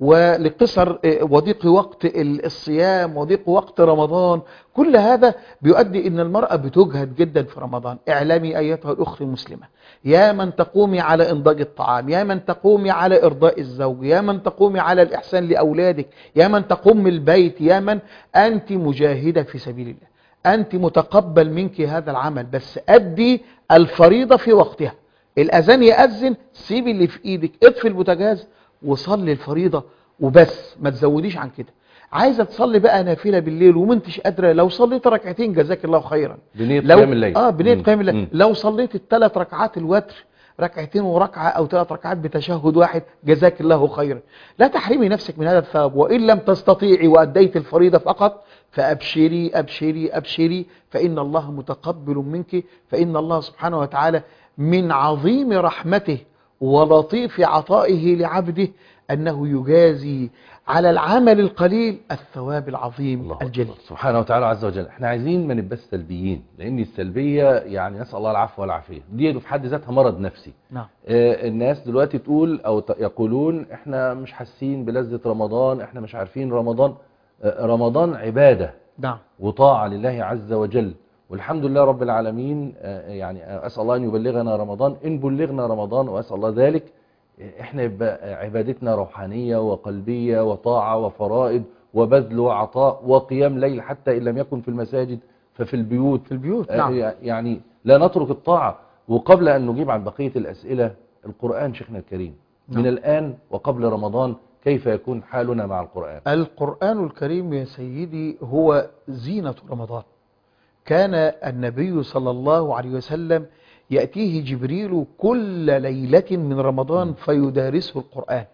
ولقصر وضيق وقت الصيام وضيق وقت رمضان. كل هذا بيؤدي ان المرأة بتجهد جدا في رمضان. اعلمي ايتها الاخت المسلمة، يا من تقومي على انضاج الطعام، يا من تقومي على ارضاء الزوج، يا من تقومي على الاحسان لاولادك، يا من تقوم البيت، يا من انت مجاهدة في سبيل الله، انت متقبل منك هذا العمل، بس ادي الفريضة في وقتها. الاذان يأذن، سيبي اللي في ايدك، اطفي البوتاجاز وصلي الفريضة وبس، ما تزوديش عن كده. عايزة تصلي بقى نافلة بالليل ومنتش قادرة، لو صليت ركعتين جزاك الله خيرا، بنية قيام الليل. بنية قيام الليل. لو صليت الثلاث ركعات الوتر، ركعتين وركعة او 3 ركعات بتشهد واحد، جزاك الله خيرا. لا تحرمي نفسك من هذا الثواب. وإن لم تستطيعي وأديت الفريضة فقط فأبشري أبشري أبشري، فإن الله متقبل منك، فإن الله سبحانه وتعالى من عظيم رحمته ولطيف عطائه لعبده أنه يجازي على العمل القليل الثواب العظيم الجليل سبحانه وتعالى عز وجل. احنا عايزين ما نبقاش سلبيين، لأن السلبية يعني نسأل الله العفو والعافية، دي في حد ذاتها مرض نفسي. نعم. الناس دلوقتي تقول أو يقولون احنا مش حاسين بلذة رمضان، احنا مش عارفين رمضان. رمضان عبادة. نعم. وطاعة لله عز وجل، والحمد لله رب العالمين. يعني أسأل الله أن يبلغنا رمضان إن بلغنا رمضان، وأسأل الله ذلك. احنا يبقى عبادتنا روحانية وقلبية وطاعة وفرائض وبذل وعطاء وقيام ليل، حتى إن لم يكن في المساجد ففي البيوت. نعم. يعني لا نترك الطاعة. وقبل أن نجيب عن بقية الأسئلة، القرآن شيخنا الكريم من الآن وقبل رمضان كيف يكون حالنا مع القرآن؟ القرآن الكريم يا سيدي هو زينة رمضان. كان النبي صلى الله عليه وسلم يأتيه جبريل كل ليلة من رمضان فيدارسه القرآن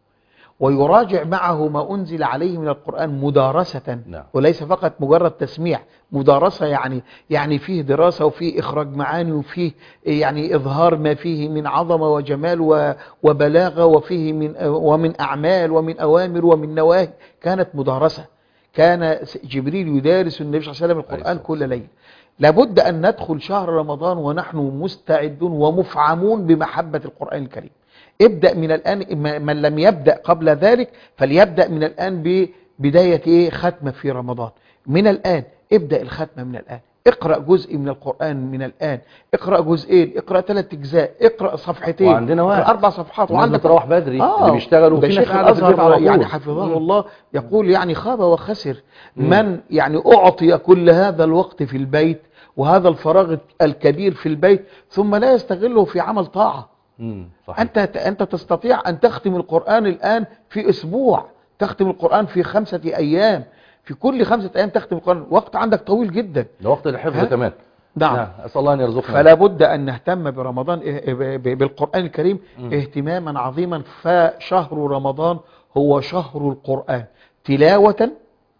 ويراجع معه ما أنزل عليه من القرآن مدارسة. نعم. وليس فقط مجرد تسميع، مدارسة يعني فيه دراسة وفيه إخراج معاني وفيه يعني إظهار ما فيه من عظمة وجمال وبلاغة، وفيه ومن أعمال ومن أوامر ومن نواهي. كانت مدارسة. كان جبريل يدارس النبي صلى الله عليه وسلم القرآن كل ليلة. لابد أن ندخل شهر رمضان ونحن مستعدون ومفعمون بمحبة القرآن الكريم. ابدأ من الآن، من لم يبدأ قبل ذلك فليبدأ من الآن ببداية ختمة في رمضان. من الآن ابدأ الختمة من الآن. اقرأ جزء من القرآن من الآن، اقرأ جزئين، اقرأ 3 أجزاء، اقرأ صفحتين، وعندنا وقت 4 صفحات، وعندك تروح بدري اللي بيشتغلوا ده شيخ الأزهر يعني حفظه الله يقول يعني خاب وخسر من يعني أعطي كل هذا الوقت في البيت وهذا الفراغ الكبير في البيت ثم لا يستغله في عمل طاعة. صحيح. أنت تستطيع أن تختم القرآن الآن في أسبوع، تختم القرآن في 5 أيام، في كل 5 أيام تختم القرآن. وقت عندك طويل جدا، ده وقت الحفظ كمان. نعم. أسأل الله أن يرزقنا. فلا بد أن نهتم برمضان بالقرآن الكريم اهتماما عظيما. فشهر رمضان هو شهر القرآن تلاوة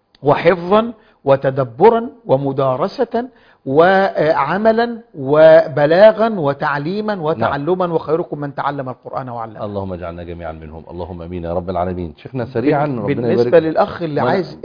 وحفظا وتدبرا ومدارسة وعملا وبلاغا وتعليما وتعلما. نعم. وخيركم من تعلم القرآن وعلمه. اللهم اجعلنا جميعا منهم، اللهم امين يا رب العالمين. شيخنا سريعا بالنسبة للأخ اللي عايز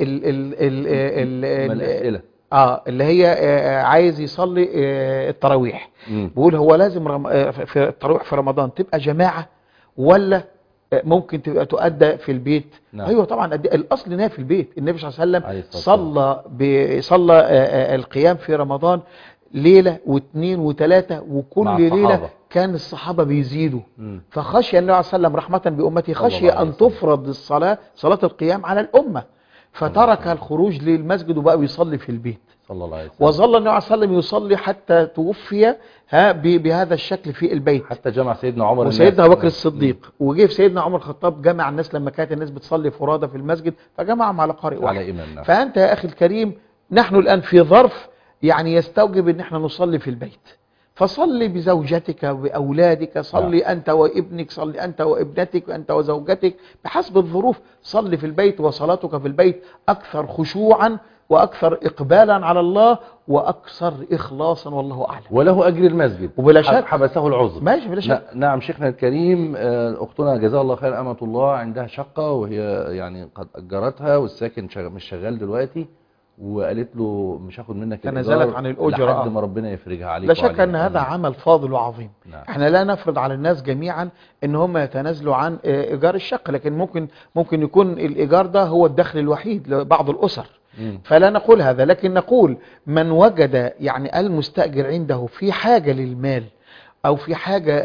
الأسئلة اللي هي عايز يصلي التراويح، بيقول هو لازم في التراويح في رمضان تبقى جماعة ولا ممكن تبقى تؤدى في البيت؟ نعم. ايوه طبعا الاصل انها في البيت. النبي صلى الله عليه وسلم صلى القيام في رمضان ليله واثنين وثلاثه، وكل ليله كان الصحابه بيزيدوا. فخشي النبي صلى الله عليه وسلم رحمه بامته، خشي ان تفرض صلاه القيام على الامه، فترك الخروج للمسجد وبقى بيصلي في البيت. صلى الله عليه وسلم. وظل النبي صلى الله عليه وسلم يصلي حتى توفي بهذا الشكل في البيت. حتى جمع سيدنا عمر وسيدنا أبو بكر الصديق، وجه في سيدنا عمر الخطاب جمع الناس لما كانت الناس بتصلي فرادى في المسجد فجمعهم على قارئ واحد. على إمام. نعم. فأنت يا أخي الكريم نحن الآن في ظرف يعني يستوجب ان احنا نصلي في البيت، فصلي بزوجتك وبأولادك، صلي أنت وابنك، صلي أنت وابنتك وأنت وزوجتك بحسب الظروف. صلي في البيت، وصلاتك في البيت أكثر خشوعا وأكثر إقبالا على الله وأكثر إخلاصا، والله أعلم. وله أجر المسجد وبلا شك حبسه العذر. ماشي بلا شك. نعم شيخنا الكريم. أختنا جزاها الله خير أمة الله عندها شقة وهي يعني قد أجرتها، والساكن مش شغال دلوقتي، وقالت له مش هاخد منك تنازلت عن الأجرة لحد ما ربنا يفرجها عليك. لا شك أن هذا عمل فاضل وعظيم. نعم. احنا لا نفرض على الناس جميعا ان هم يتنازلوا عن إيجار الشقة، لكن ممكن يكون الإيجار ده هو الدخل الوحيد لبعض الأسر. فلا نقول هذا، لكن نقول من وجد يعني المستأجر عنده في حاجة للمال أو في حاجة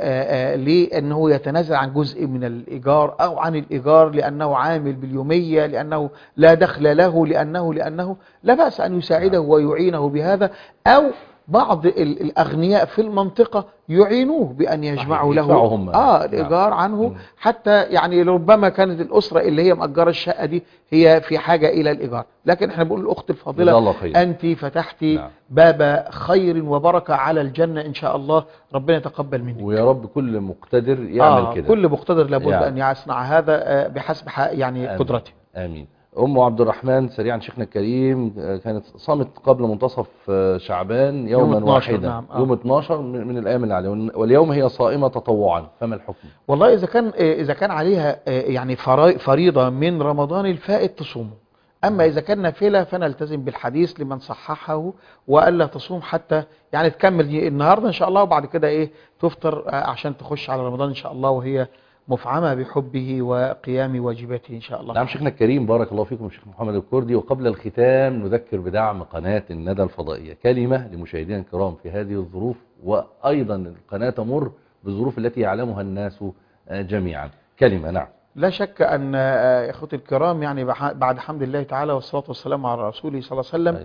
لأنه يتنازل عن جزء من الإيجار أو عن الإيجار لأنه عامل باليومية، لأنه لا دخل له، لأنه لا بأس أن يساعده ويعينه بهذا، أو بعض الأغنياء في المنطقة يعينوه بأن يجمعوا له الإيجار عنه، حتى يعني ربما كانت الأسرة اللي هي مأجرة الشقة دي هي في حاجة إلى الإيجار. لكن احنا بنقول الأخت الفاضلة أنت فتحتي باب خير وبركة على الجنة إن شاء الله، ربنا يتقبل منك. ويا رب كل مقتدر يعمل كده. كل مقتدر لابد أن يصنع هذا بحسب يعني قدرته. آمين. أم عبد الرحمن سريعا شيخنا الكريم، كانت صامت قبل منتصف شعبان يوما واحدا. نعم. يوم 12 من الأيام اللي عليها، واليوم هي صائمة تطوعا، فما الحكم؟ والله إذا كان عليها يعني فريضة من رمضان الفائت تصومه، أما إذا كان نافلة فنلتزم بالحديث لمن صححه وألا تصوم حتى يعني تكمل النهاردة إن شاء الله، وبعد كده تفطر عشان تخش على رمضان إن شاء الله وهي مفعمة بحبه وقيام واجباته إن شاء الله. نعم شيخنا الكريم، بارك الله فيكم شيخ محمد الكردي. وقبل الختام نذكر بدعم قناة الندى الفضائية، كلمة لمشاهدينا الكرام في هذه الظروف، وأيضا القناة تمر بالظروف التي يعلمها الناس جميعا. كلمة. نعم. لا شك أن إخوتي الكرام يعني بعد حمد الله تعالى والصلاة والسلام على رسوله صلى الله عليه وسلم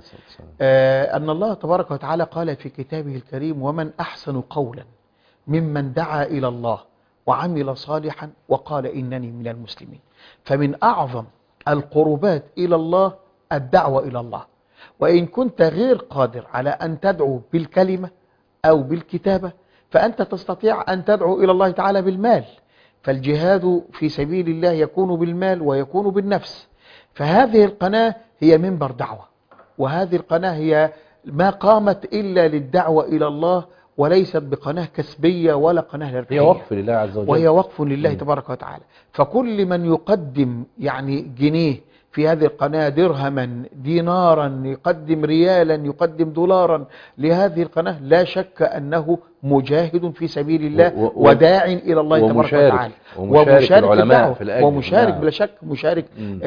أن الله تبارك وتعالى قال في كتابه الكريم: ومن أحسن قولا ممن دعا إلى الله وعمل صالحا وقال إنني من المسلمين. فمن أعظم القربات إلى الله الدعوة إلى الله، وإن كنت غير قادر على أن تدعو بالكلمة أو بالكتابة فأنت تستطيع أن تدعو إلى الله تعالى بالمال، فالجهاد في سبيل الله يكون بالمال ويكون بالنفس. فهذه القناة هي منبر دعوة، وهذه القناة هي ما قامت إلا للدعوة إلى الله، وليست بقناة كسبية ولا قناة للربحية، هي وقف لله عز وجل، وهي وقف لله تبارك وتعالى. فكل من يقدم يعني جنيه في هذه القناة، درهما، دينارا، يقدم ريالا، يقدم دولارا لهذه القناة، لا شك أنه مجاهد في سبيل الله وداع إلى الله تبارك وتعالى، ومشارك العلماء في الأجر، ومشارك بلا شك مشارك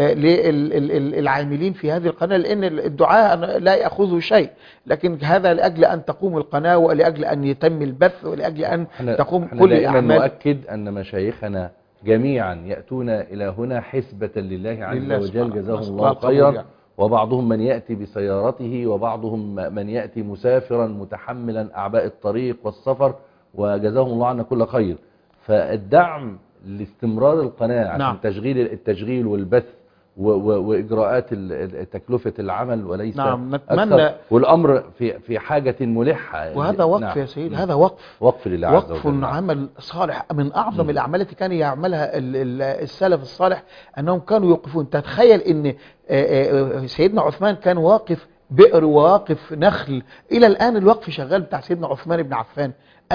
للعاملين في هذه القناة، لأن الدعاء لا يأخذه شيء، لكن هذا لأجل أن تقوم القناة ولأجل أن يتم البث ولأجل أن تقوم كل الأعمال. نؤكد أن مشايخنا جميعا يأتون إلى هنا حسبة لله عز وجل، جزاهم الله خيرا. وبعضهم من يأتي بسيارته، وبعضهم من يأتي مسافرا متحملا أعباء الطريق والسفر، وجزاهم الله عنا كل خير. فالدعم لاستمرار القناة عشان التشغيل والبث وإجراءات تكلفة العمل وليس نتمنى، والأمر في حاجة ملحة، وهذا وقف يا سيد، هذا وقف لله عز وجل، عمل صالح من أعظم الأعمال التي كان يعملها السلف الصالح، أنهم كانوا يوقفون. تتخيل أن سيدنا عثمان كان واقف بئر وواقف نخل، إلى الآن الوقف شغال بتاع سيدنا عثمان بن عفان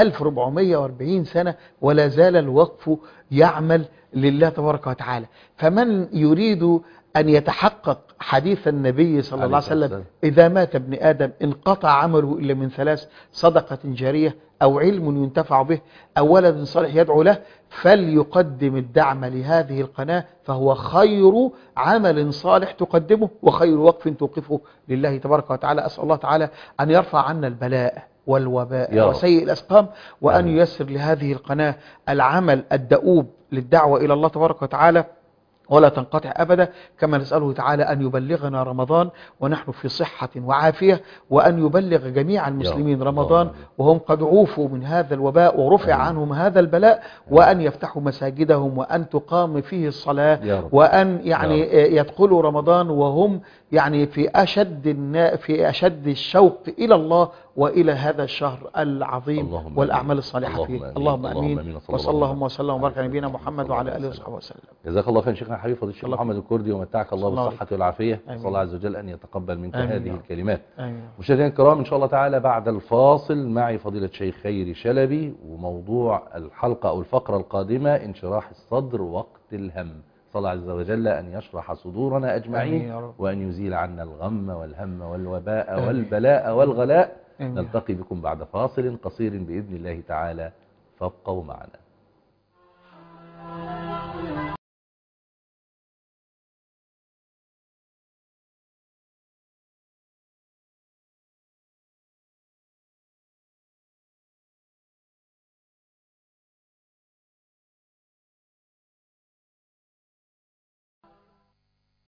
1440 سنة ولا زال الوقف يعمل لله تبارك وتعالى. فمن يريد أن يتحقق حديث النبي صلى الله عليه وسلم: إذا مات ابن آدم انقطع عمله إلا من ثلاث: صدقة جارية، أو علم ينتفع به، أو ولد صالح يدعو له، فليقدم الدعم لهذه القناة، فهو خير عمل صالح تقدمه وخير وقف توقفه لله تبارك وتعالى. أسأل الله تعالى أن يرفع عنا البلاء والوباء وسيء الأسقام، وأن ييسر لهذه القناة العمل الدؤوب للدعوة إلى الله تبارك وتعالى، ولا تنقطع أبدا، كما نسأله تعالى أن يبلغنا رمضان ونحن في صحة وعافية، وأن يبلغ جميع المسلمين رمضان وهم قد عوفوا من هذا الوباء ورفع عنهم هذا البلاء، وأن يفتحوا مساجدهم وأن تقام فيه الصلاة، وأن يعني يدخلوا رمضان وهم يعني في أشد الشوق إلى الله وإلى هذا الشهر العظيم والأعمال الصالحة فيه. اللهم أمين. وصلى اللهم وسلم وبارك على نبينا محمد وعلى آله وصحبه وسلم. جزاك الله خير شيخنا الحبيب فضيلة الشيخ محمد الكردي، ومتعك الله بالصحة والعافية. نسأل الله عز وجل أن يتقبل منك هذه الكلمات. مشاهدينا الكرام، إن شاء الله تعالى بعد الفاصل معي فضيلة الشيخ خيري شلبي، وموضوع الحلقة أو الفقرة القادمة انشراح الصدر وقت الهم. صلى الله عز وجل أن يشرح صدورنا أجمعين، وأن يزيل عنا الغم والهم والوباء والبلاء والغلاء. نلتقي بكم بعد فاصل قصير بإذن الله تعالى، فابقوا معنا.